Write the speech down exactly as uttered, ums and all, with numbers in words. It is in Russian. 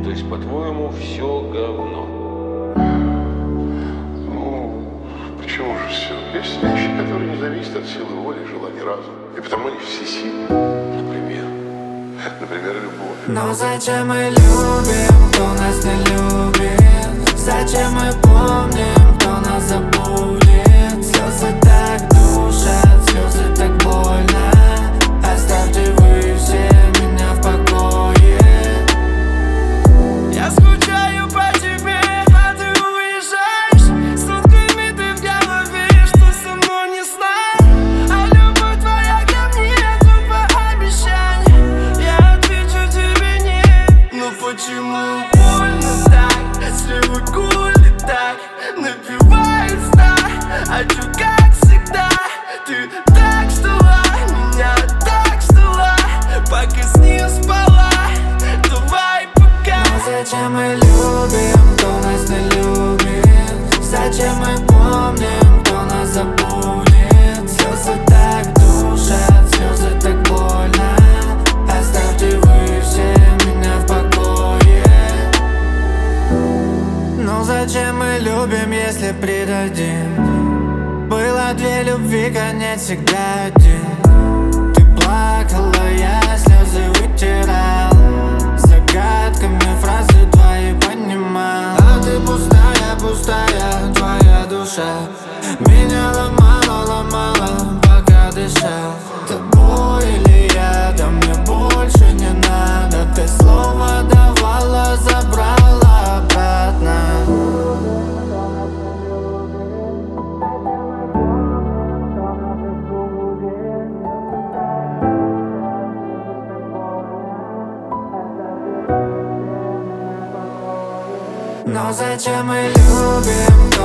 То есть, по-твоему, все говно? Ну, почему же все? Есть вещи, которые не зависят от силы воли, желания, разума. И потому они всесильны. Например? Например, любовь. Но зачем мы любим, кто нас не любит? Зачем мы помним, кто нас забудет? Слезы так душат, слезы так больно. Оставьте вы все меня в покое. Я скучаю по тебе, а ты уезжаешь. Сутками ты в голове, что со мной не знаешь. А любовь твоя ко мне тупо обещание. Я отвечу тебе нет. Ну почему больно так? Сливы гули так, напивают стар. А чё как всегда? Ты так ждала, меня так ждала, пока с ним спала. Давай пока. Но зачем мы любим, кто нас не любит? Зачем мы помним, кто нас забудет? Слезы так душат, слезы так больно. Оставьте вы все меня в покое. Ну зачем мы любим, если предадим? Было две любви, конец всегда один. Ты плакала, я слезы вытирал, загадками фразы твои понимал. А ты пустая, пустая, твоя душа меня ломала, ломала, пока дышал. Тобой или я, да мне больше не надо. Ты слово давала, забрала обратно. Но зачем мы любим?